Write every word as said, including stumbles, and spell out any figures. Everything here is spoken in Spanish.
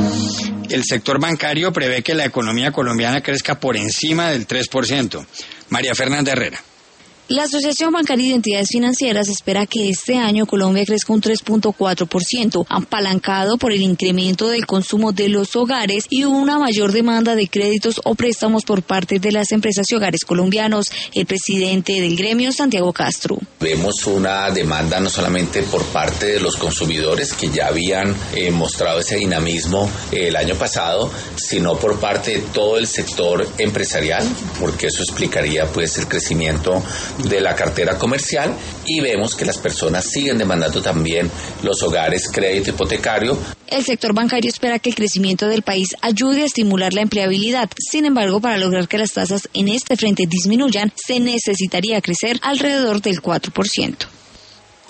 El sector bancario prevé que la economía colombiana crezca por encima del tres por ciento. María Fernanda Herrera. La Asociación Bancaria de Entidades Financieras espera que este año Colombia crezca un tres punto cuatro por ciento, apalancado por el incremento del consumo de los hogares y una mayor demanda de créditos o préstamos por parte de las empresas y hogares colombianos. El presidente del gremio, Santiago Castro. Vemos una demanda no solamente por parte de los consumidores que ya habían eh, mostrado ese dinamismo eh, el año pasado, sino por parte de todo el sector empresarial, porque eso explicaría pues el crecimiento de la cartera comercial, y vemos que las personas siguen demandando también los hogares crédito hipotecario. El sector bancario espera que el crecimiento del país ayude a estimular la empleabilidad. Sin embargo, para lograr que las tasas en este frente disminuyan, se necesitaría crecer alrededor del cuatro por ciento.